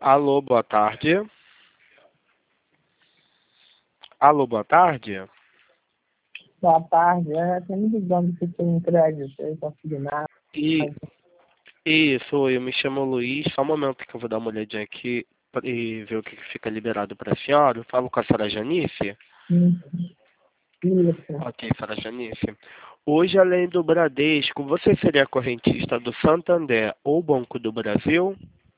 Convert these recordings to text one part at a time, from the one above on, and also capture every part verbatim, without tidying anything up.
Alô, boa tarde. Alô, boa tarde. Boa tarde, é, tô me ligando que tem um crédito, eu consegui nada. E isso, eu me chamo Luiz. Só um momento que eu vou dar uma olhadinha aqui pra- e ver o que que fica liberado para a senhora. Eu falo com a senhora Janice. Hum, Isso, Ok, senhora Janice. Hoje, além do Bradesco, você seria correntista do Santander ou Banco do Brasil?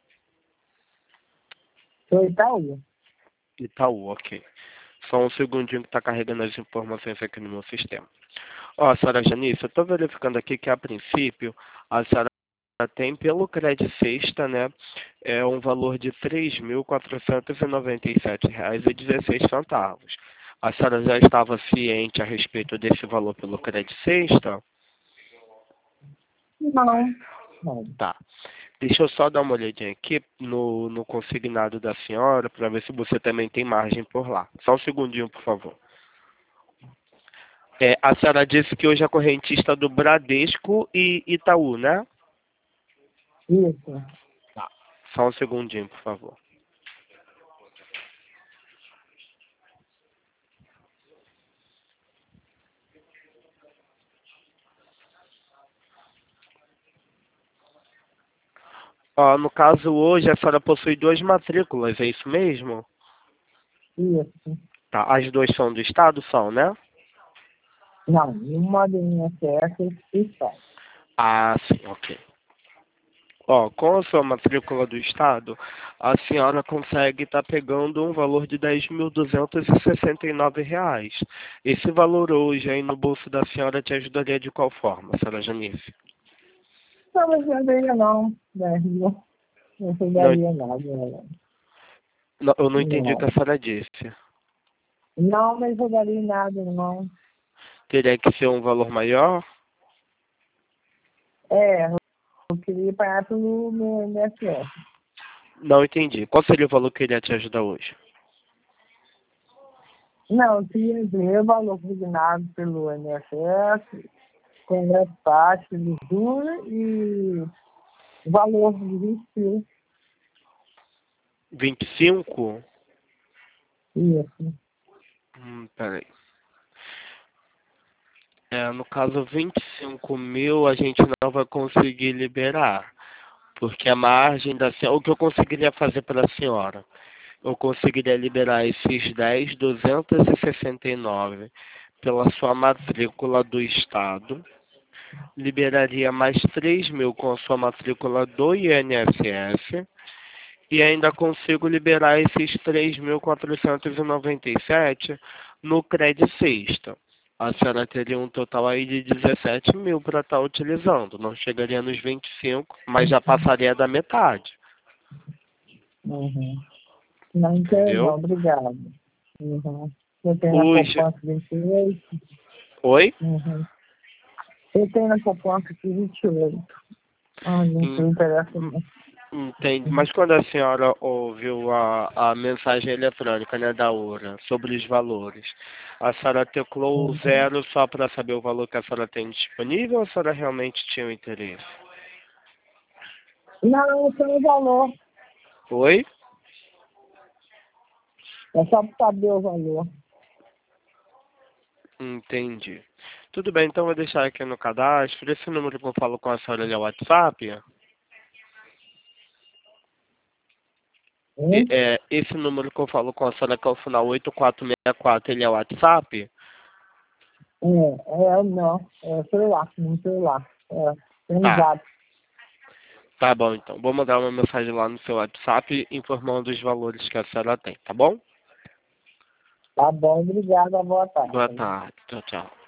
sou Itaú. Itaú, ok. Só um segundinho que está carregando as informações aqui no meu sistema. Ó, senhora Janice, eu estou verificando aqui que, a princípio, a senhora tem pelo Credit Sexta, né, é um valor de três mil quatrocentos e noventa e sete reais e dezesseis centavos. A senhora já estava ciente a respeito desse valor pelo Credit Sexta? Não, não. Tá. Deixa eu só dar uma olhadinha aqui no, no consignado da senhora para ver se você também tem margem por lá. Só um segundinho, por favor. É, a senhora disse que hoje é correntista do Bradesco e Itaú, né? Isso. Tá. Só um segundinho, por favor. Ó, no caso hoje a senhora possui duas matrículas, é isso mesmo? Isso. Tá. As duas são do estado, são, né? Não, uma do I N S S e só. Ah, sim, ok. Ó, com a sua matrícula do estado, a senhora consegue estar pegando um valor de dez mil duzentos e sessenta e nove reais. Esse valor hoje aí no bolso da senhora te ajudaria de qual forma, senhora Janice? Não, mas não daria não, né? Não, não Não, daria nada. Não, não, eu não entendi o que não, a senhora disse. não mas não daria nada, não. Teria que ser um valor maior? É, eu queria pagar pelo meu I N S S. Não entendi. Qual seria o valor que iria te ajudar hoje? Não, eu queria ver o valor consignado pelo I N S S, com a taxa de juros e o valor de vinte mil. vinte e cinco? Isso. Hum, peraí. É, no caso, vinte e cinco mil a gente não vai conseguir liberar. Porque a margem da senhora... O que eu conseguiria fazer para a senhora? Eu conseguiria liberar esses dez mil duzentos e sessenta e nove pela sua matrícula do estado. Liberaria mais três mil com a sua matrícula do I N S S. E ainda consigo liberar esses três mil quatrocentos e noventa e sete no Credit Sexta. A senhora teria um total aí de dezessete mil para estar utilizando. Não chegaria nos vinte e cinco, mas já passaria da metade. Uhum. Não quero não, Entendeu? obrigado. Uhum. Eu tenho na Hoje. poupança vinte e oito. Oi? Uhum. Eu tenho na poupança aqui vinte e oito. Ah, não se Hum, interessa hum, não. Entende. Mas quando a senhora ouviu a, a mensagem eletrônica, né, da Ura sobre os valores, a senhora teclou o Uhum. zero só para saber o valor que a senhora tem disponível ou a senhora realmente tinha um interesse? Não, eu tenho valor. Oi? É só para saber o valor. Entendi. Tudo bem, então vou deixar aqui no cadastro. Esse número que eu falo com a senhora ele é o WhatsApp? E- Hein? É, esse número que eu falo com a senhora que é o final oito quatro seis quatro, ele é o WhatsApp? É, é, não. É celular, no celular. É, tem um Tá. zap. Tá bom, então. Vou mandar uma mensagem lá no seu WhatsApp informando os valores que a senhora tem, tá bom? Tá bom, obrigado, boa Boa tarde. tarde. Tchau, tchau.